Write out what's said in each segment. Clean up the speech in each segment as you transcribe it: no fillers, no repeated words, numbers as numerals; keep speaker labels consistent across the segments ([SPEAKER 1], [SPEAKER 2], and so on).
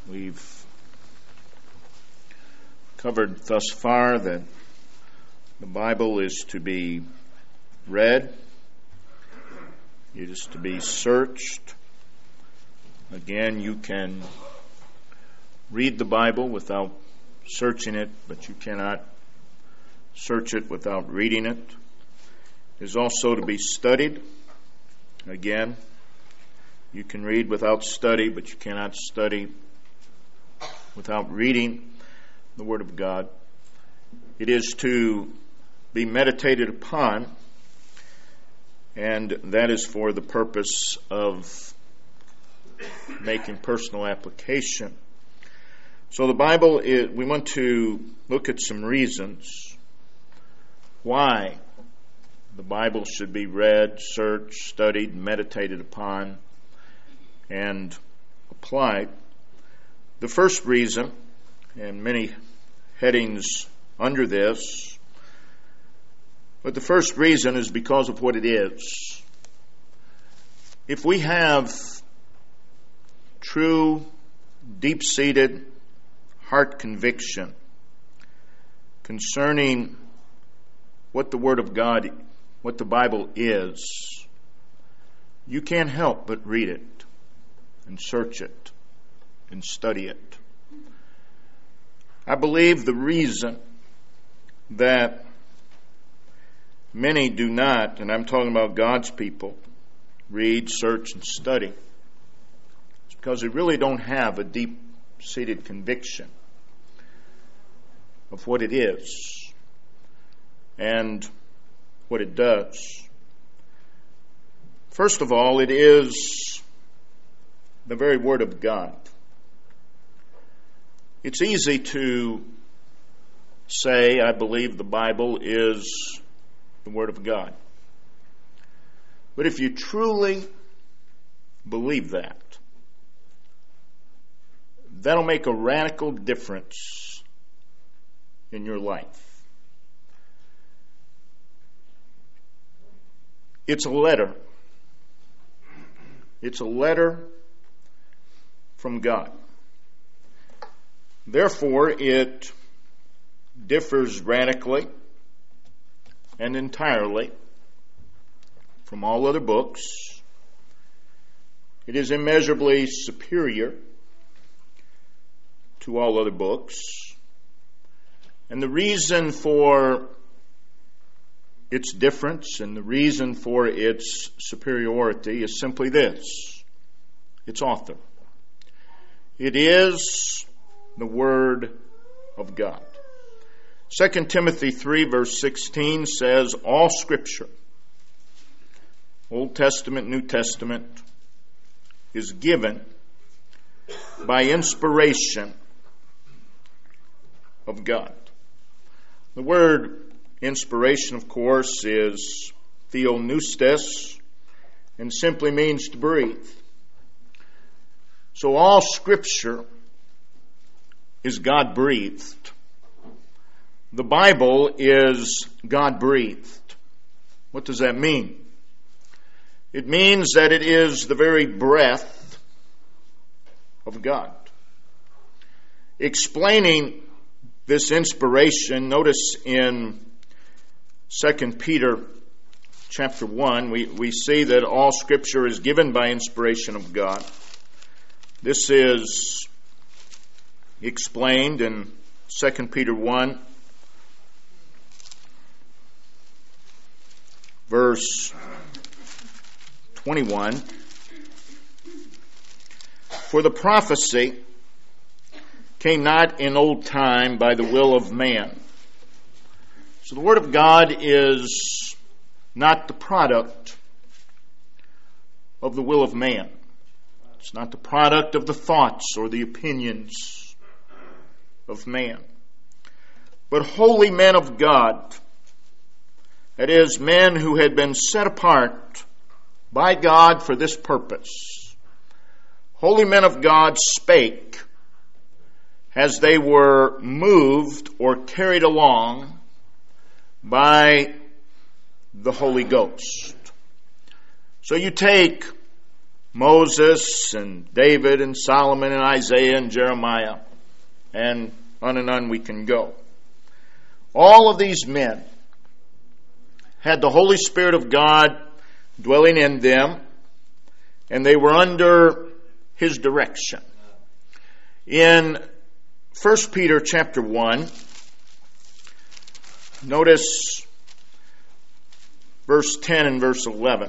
[SPEAKER 1] We've covered thus far that the Bible is to be read, it is to be searched. Again, you can read the Bible without searching it, but you cannot search it without reading it. It is also to be studied. Again, you can read without study, but you cannot study without reading the Word of God. It is to be meditated upon, and that is for the purpose of making personal application. So the Bible, we want to look at some reasons why the Bible should be read, searched, studied, meditated upon, and applied. The first reason, and many headings under this, but the first reason is because of what it is. If we have true, deep-seated heart conviction concerning what the Word of God, what the Bible is, you can't help but read it and search it and study it. I believe the reason that many do not, and I'm talking about God's people, read, search, and study, is because they really don't have a deep-seated conviction of what it is and what it does. First of all, it is the very Word of God. It's easy to say, I believe the Bible is the Word of God. But if you truly believe that, that'll make a radical difference in your life. It's a letter. It's a letter from God. Therefore, it differs radically and entirely from all other books. It is immeasurably superior to all other books. And the reason for its difference and the reason for its superiority is simply this: its author. It is the Word of God. 2 Timothy 3 verse 16 says, all Scripture, Old Testament, New Testament, is given by inspiration of God. The word inspiration, of course, is theopneustos and simply means to breathe. So all Scripture is God-breathed. The Bible is God-breathed. What does that mean? It means that it is the very breath of God. Explaining this inspiration, notice in 2 Peter chapter 1, we see that all Scripture is given by inspiration of God. This is explained in 2 Peter 1, verse 21. For the prophecy came not in old time by the will of man. So the Word of God is not the product of the will of man. It's not the product of the thoughts or the opinions of man. But holy men of God, that is, men who had been set apart by God for this purpose, holy men of God spake as they were moved or carried along by the Holy Ghost. So you take Moses and David and Solomon and Isaiah and Jeremiah, and on we can go. All of these men had the Holy Spirit of God dwelling in them, and they were under His direction. In 1 Peter chapter 1, notice verse 10 and verse 11.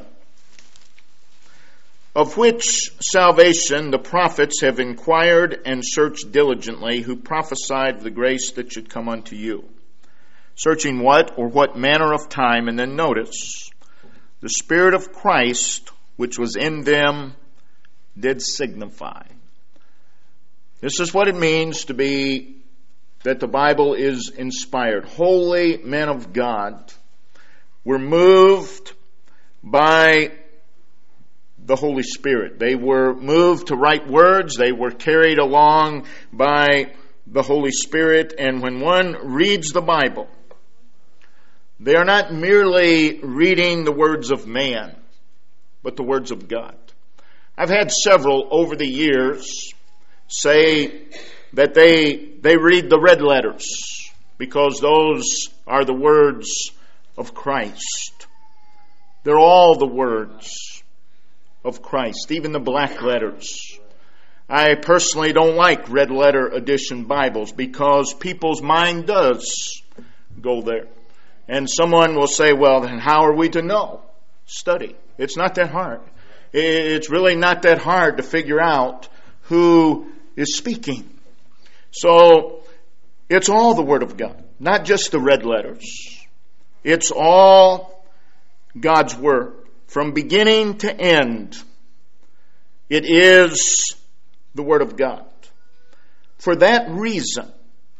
[SPEAKER 1] Of which salvation the prophets have inquired and searched diligently, who prophesied the grace that should come unto you. Searching what or what manner of time, and then notice, the Spirit of Christ, which was in them, did signify. This is what it means to be, that the Bible is inspired. Holy men of God were moved by the Holy Spirit. They were moved to write words. They were carried along by the Holy Spirit. And when one reads the Bible, they are not merely reading the words of man, but the words of God. I've had several over the years say that they read the red letters because those are the words of Christ. They're all the words of Christ, even the black letters. I personally don't like red letter edition Bibles because people's mind does go there. And someone will say, well, then how are we to know? Study. It's not that hard. It's really not that hard to figure out who is speaking. So it's all the Word of God, not just the red letters. It's all God's Word. From beginning to end, it is the Word of God. For that reason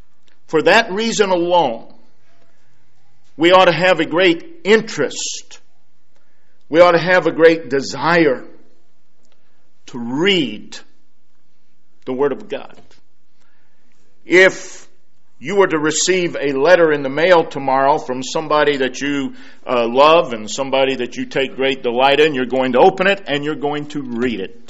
[SPEAKER 1] alone, we ought to have a great interest. We ought to have a great desire to read the Word of God. If you were to receive a letter in the mail tomorrow from somebody that you love and somebody that you take great delight in, you're going to open it and you're going to read it.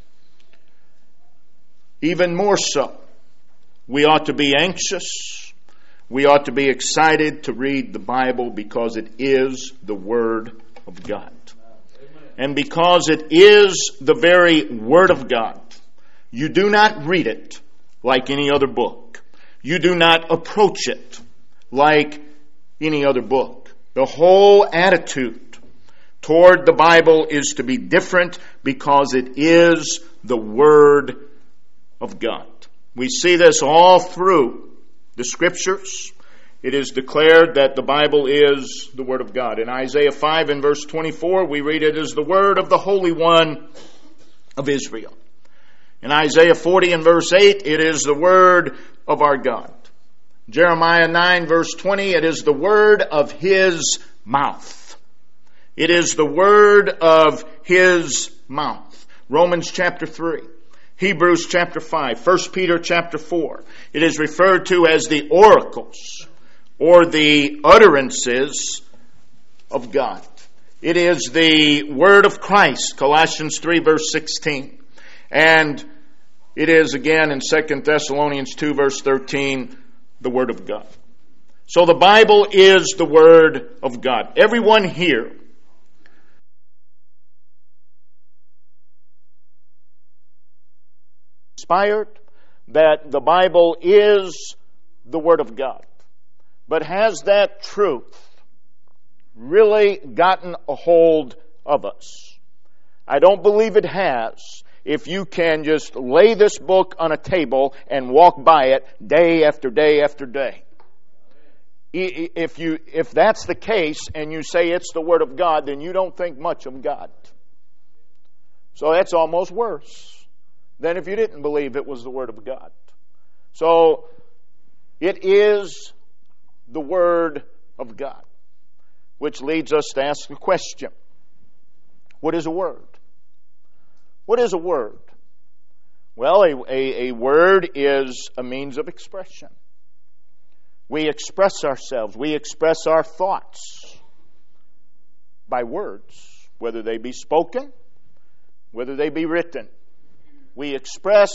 [SPEAKER 1] Even more so, we ought to be anxious. We ought to be excited to read the Bible because it is the Word of God. And because it is the very Word of God, you do not read it like any other book. You do not approach it like any other book. The whole attitude toward the Bible is to be different because it is the Word of God. We see this all through the Scriptures. It is declared that the Bible is the Word of God. In Isaiah 5 and verse 24, we read it as the Word of the Holy One of Israel. In Isaiah 40 and verse 8, it is the Word of our God. Jeremiah 9 verse 20, it is the word of His mouth. It is the word of His mouth. Romans chapter 3, Hebrews chapter 5, 1 Peter chapter 4. It is referred to as the oracles or the utterances of God. It is the word of Christ, Colossians 3 verse 16. And it is again in 2 Thessalonians 2 verse 13, the Word of God. So the Bible is the Word of God. Everyone here inspired that the Bible is the Word of God. But has that truth really gotten a hold of us? I don't believe it has. If you can just lay this book on a table and walk by it day after day after day. If that's the case and you say it's the Word of God, then you don't think much of God. So that's almost worse than if you didn't believe it was the Word of God. So it is the Word of God, which leads us to ask a question. What is a word? What is a word? Well, a word is a means of expression. We express ourselves. We express our thoughts by words, whether they be spoken, whether they be written. We express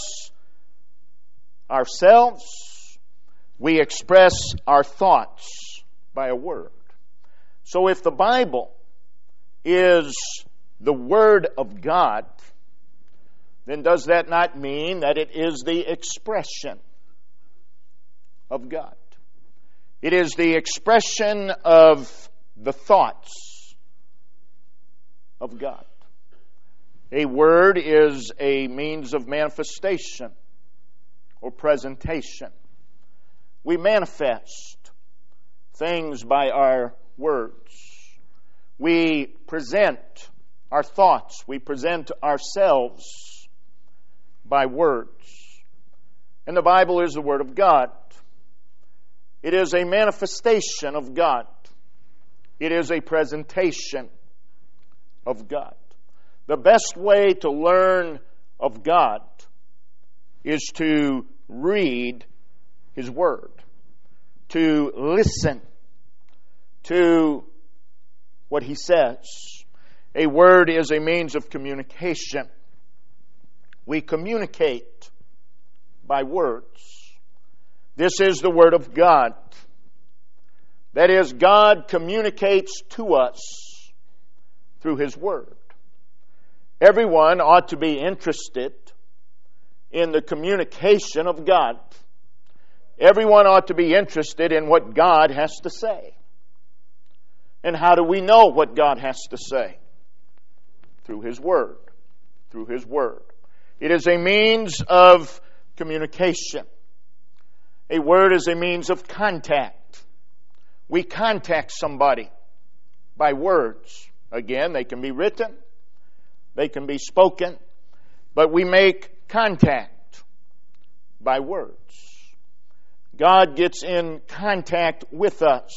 [SPEAKER 1] ourselves, we express our thoughts by a word. So if the Bible is the Word of God, then does that not mean that it is the expression of God? It is the expression of the thoughts of God. A word is a means of manifestation or presentation. We manifest things by our words. We present our thoughts. We present ourselves by words. And the Bible is the Word of God. It is a manifestation of God. It is a presentation of God. The best way to learn of God is to read His Word, to listen to what He says. A word is a means of communication. We communicate by words. This is the Word of God. That is, God communicates to us through His Word. Everyone ought to be interested in the communication of God. Everyone ought to be interested in what God has to say. And how do we know what God has to say? Through His Word. Through His Word. It is a means of communication. A word is a means of contact. We contact somebody by words. Again, they can be written, they can be spoken, but we make contact by words. God gets in contact with us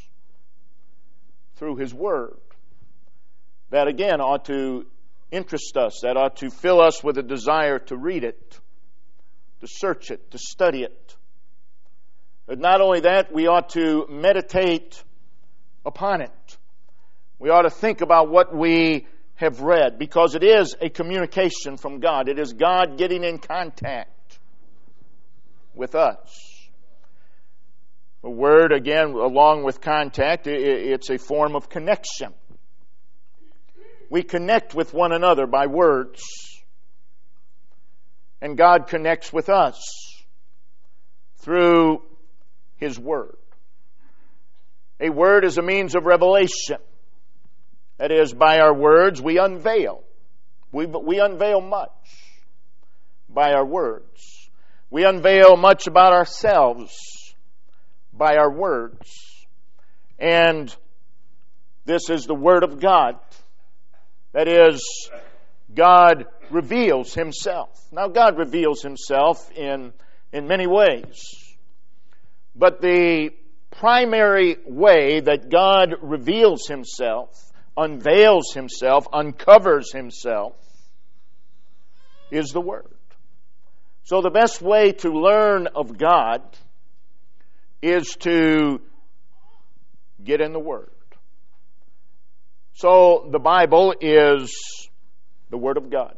[SPEAKER 1] through His Word. That again ought to interest us. That ought to fill us with a desire to read it, to search it, to study it. But not only that, we ought to meditate upon it. We ought to think about what we have read, because it is a communication from God. It is God getting in contact with us. A word, again, along with contact, it's a form of connection. We connect with one another by words, and God connects with us through His Word. A word is a means of revelation. That is, by our words we unveil. We unveil much by our words. We unveil much about ourselves by our words. And this is the Word of God. That is, God reveals Himself. Now, God reveals Himself in many ways. But the primary way that God reveals Himself, unveils Himself, uncovers Himself, is the Word. So the best way to learn of God is to get in the Word. So the Bible is the Word of God.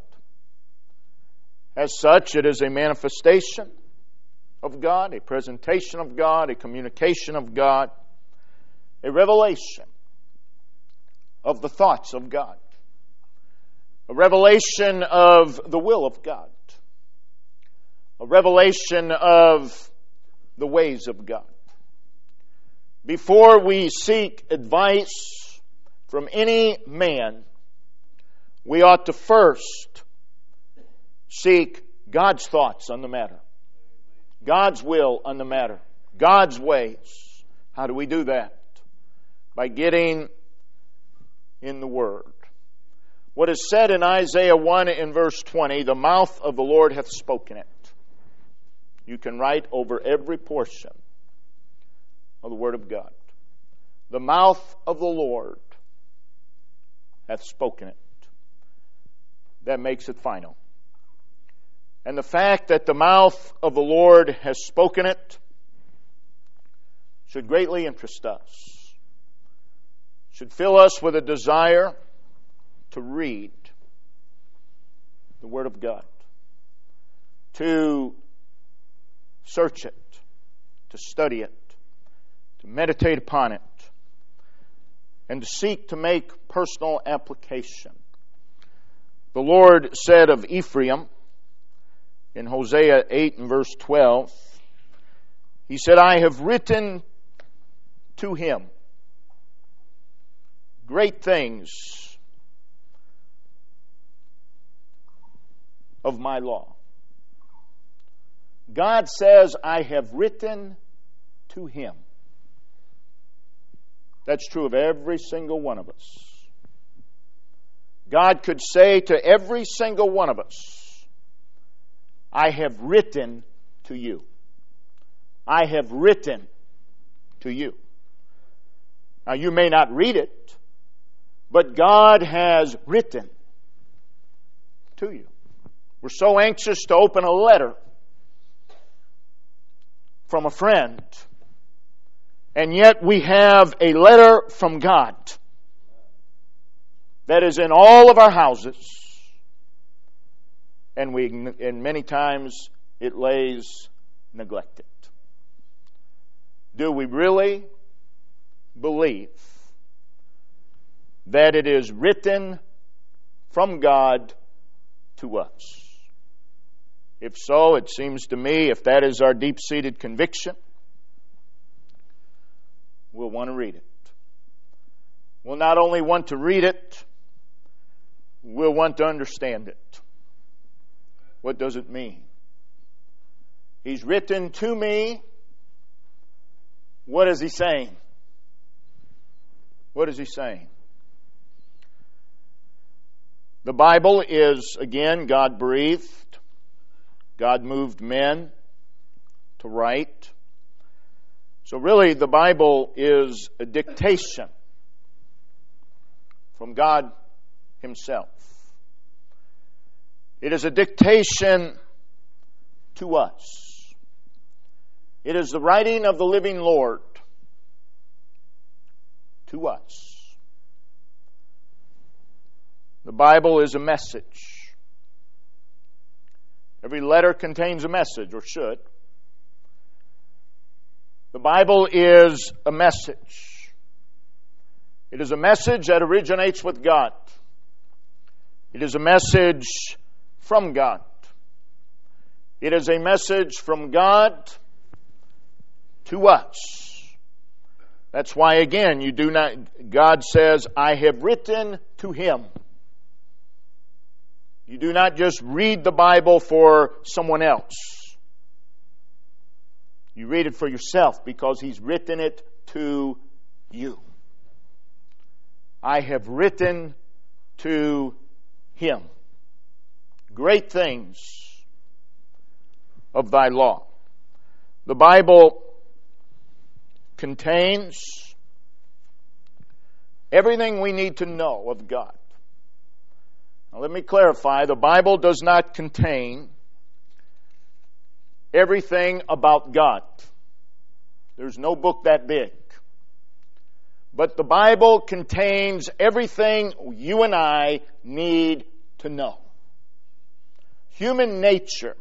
[SPEAKER 1] As such, it is a manifestation of God, a presentation of God, a communication of God, a revelation of the thoughts of God, a revelation of the will of God, a revelation of the ways of God. Before we seek advice from any man, we ought to first seek God's thoughts on the matter, God's will on the matter, God's ways. How do we do that? By getting in the Word. What is said in Isaiah 1 in verse 20, the mouth of the Lord hath spoken it. You can write over every portion of the Word of God. The mouth of the Lord hath spoken it. That makes it final. And the fact that the mouth of the Lord has spoken it should greatly interest us. Should fill us with a desire to read the Word of God, to search it, to study it, to meditate upon it, and to seek to make personal application. The Lord said of Ephraim in Hosea 8 and verse 12, He said, I have written to him great things of my law. God says, I have written to him. That's true of every single one of us. God could say to every single one of us, I have written to you. I have written to you. Now, you may not read it, but God has written to you. We're so anxious to open a letter from a friend, and yet we have a letter from God that is in all of our houses, and many times it lays neglected. Do we really believe that it is written from God to us? If so, it seems to me, if that is our deep-seated conviction, we'll want to read it. We'll not only want to read it, we'll want to understand it. What does it mean? He's written to me. What is he saying? What is he saying? The Bible is, again, God-breathed. God moved men to write. So really, the Bible is a dictation from God Himself. It is a dictation to us. It is the writing of the living Lord to us. The Bible is a message. Every letter contains a message, or should. The Bible is a message. It is a message that originates with God. It is a message from God. It is a message from God to us. That's why, again, God says, I have written to him. You do not just read the Bible for someone else. You read it for yourself because He's written it to you. I have written to him great things of thy law. The Bible contains everything we need to know of God. Now, let me clarify. The Bible does not contain everything about God. There's no book that big. But the Bible contains everything you and I need to know. Human nature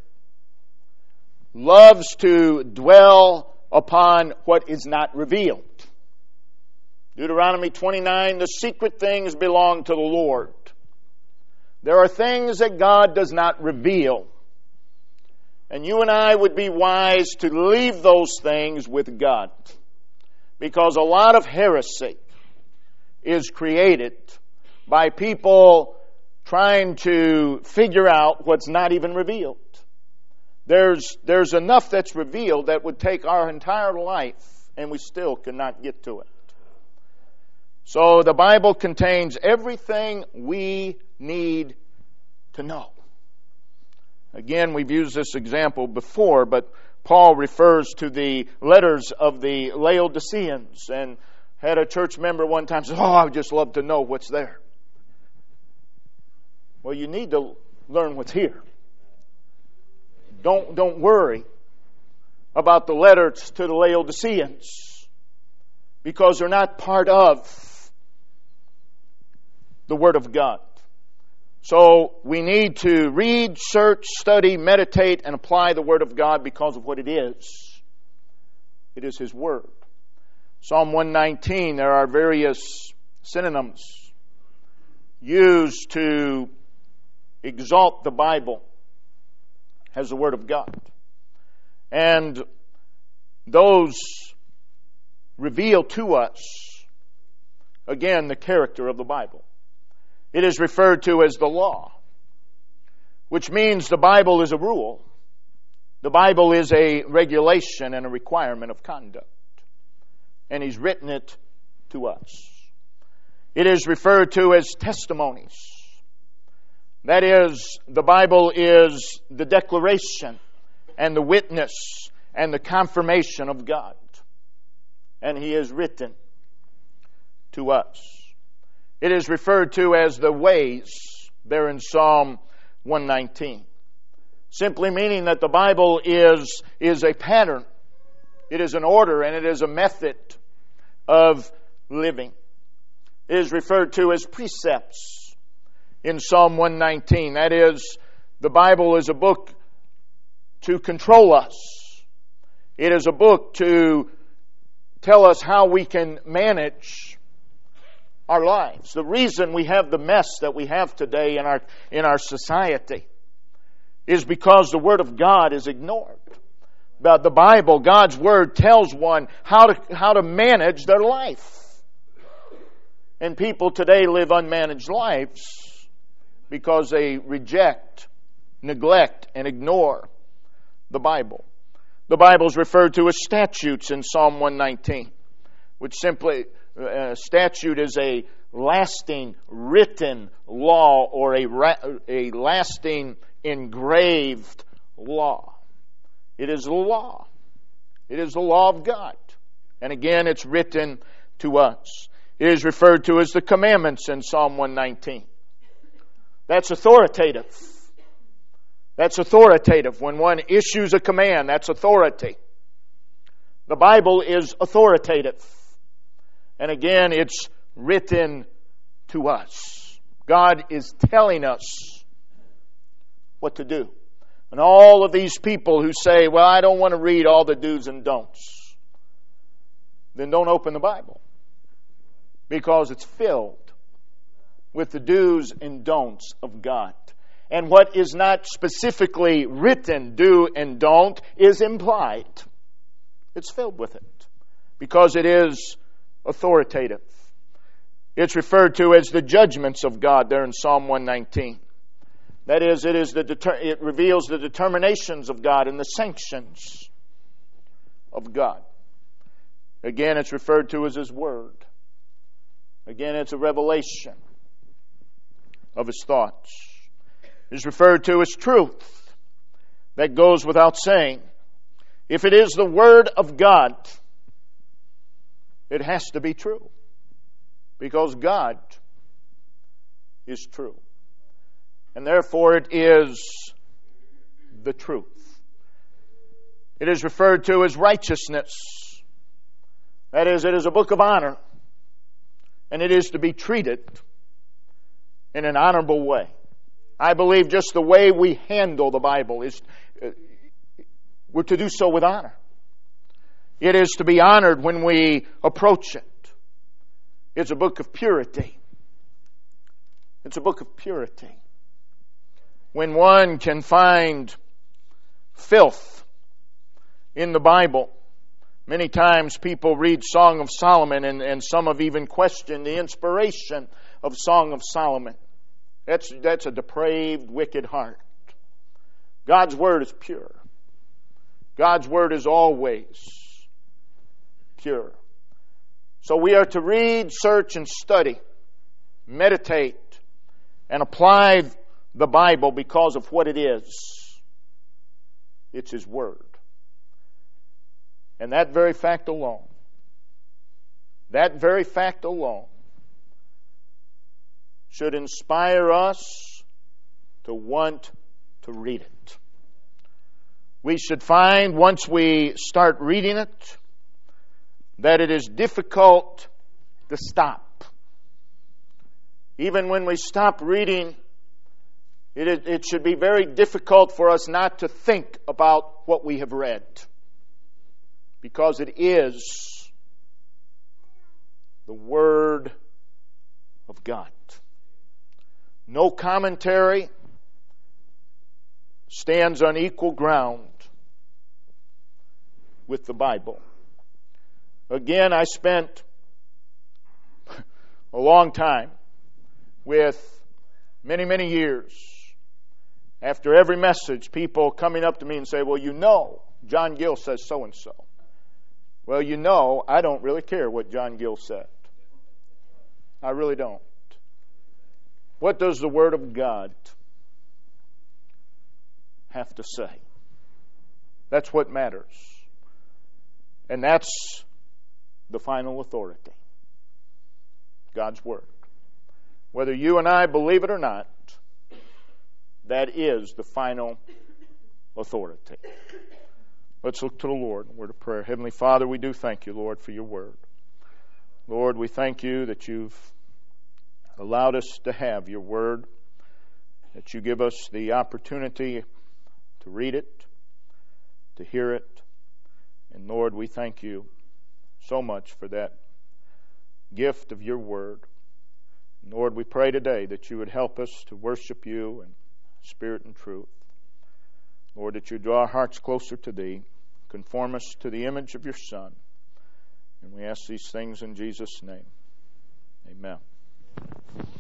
[SPEAKER 1] loves to dwell upon what is not revealed. Deuteronomy 29, the secret things belong to the Lord. There are things that God does not reveal. And you and I would be wise to leave those things with God. Because a lot of heresy is created by people trying to figure out what's not even revealed. There's enough that's revealed that would take our entire life, and we still cannot get to it. So the Bible contains everything we need to know. Again, we've used this example before, but Paul refers to the letters of the Laodiceans, and had a church member one time say, I would just love to know what's there. Well, you need to learn what's here. Don't worry about the letters to the Laodiceans, because they're not part of the Word of God. So we need to read, search, study, meditate, and apply the Word of God because of what it is. It is His Word. Psalm 119, there are various synonyms used to exalt the Bible as the Word of God. And those reveal to us, again, the character of the Bible. It is referred to as the law, which means the Bible is a rule. The Bible is a regulation and a requirement of conduct. And He's written it to us. It is referred to as testimonies. That is, the Bible is the declaration and the witness and the confirmation of God. And He is written to us. It is referred to as the ways there in Psalm 119. Simply meaning that the Bible is a pattern. It is an order and it is a method of living. It is referred to as precepts in Psalm 119. That is, the Bible is a book to control us. It is a book to tell us how we can manage our lives. The reason we have the mess that we have today in our society is because the Word of God is ignored. But the Bible, God's Word, tells one how to manage their life. And people today live unmanaged lives because they reject, neglect, and ignore the Bible. The Bible is referred to as statutes in Psalm 119, which simply, statute is a lasting written law or a lasting engraved law. It is the law. It is the law of God. And again, it's written to us. It is referred to as the commandments in Psalm 119. That's authoritative. That's authoritative. When one issues a command, that's authority. The Bible is authoritative. And again, it's written to us. God is telling us what to do. And all of these people who say, well, I don't want to read all the do's and don'ts, then don't open the Bible. Because it's filled with the do's and don'ts of God. And what is not specifically written, do and don't, is implied. It's filled with it. Because it is authoritative. It's referred to as the judgments of God there in Psalm 119. That is, it reveals the determinations of God and the sanctions of God. Again, it's referred to as His Word. Again, it's a revelation of His thoughts. It's referred to as truth. That goes without saying. If it is the Word of God, it has to be true. Because God is true. And therefore it is the truth. It is referred to as righteousness. That is, it is a book of honor. And it is to be treated in an honorable way. I believe just the way we handle the Bible is we're to do so with honor. It is to be honored when we approach it. It's a book of purity. It's a book of purity. When one can find filth in the Bible, many times people read Song of Solomon and some have even questioned the inspiration of Song of Solomon. That's a depraved, wicked heart. God's Word is pure. God's Word is always pure. So we are to read, search, and study, meditate, and apply the Bible because of what it is. It's His Word. And that very fact alone should inspire us to want to read it. We should find, once we start reading it, that it is difficult to stop. Even when we stop reading It should be very difficult for us not to think about what we have read, because it is the Word of God. No commentary stands on equal ground with the Bible. Again, I spent a long time with many years. After every message, people coming up to me and say, well, you know, John Gill says so-and-so. Well, you know, I don't really care what John Gill said. I really don't. What does the Word of God have to say? That's what matters. And that's the final authority. God's Word. Whether you and I believe it or not, that is the final authority. Let's look to the Lord in a word of prayer. Heavenly Father, we do thank you, Lord, for your Word. Lord, we thank you that you've allowed us to have your Word, that you give us the opportunity to read it, to hear it. And Lord, we thank you so much for that gift of your Word. And Lord, we pray today that you would help us to worship you in spirit and truth. Lord, that you draw our hearts closer to thee, conform us to the image of your Son. And we ask these things in Jesus' name. Amen.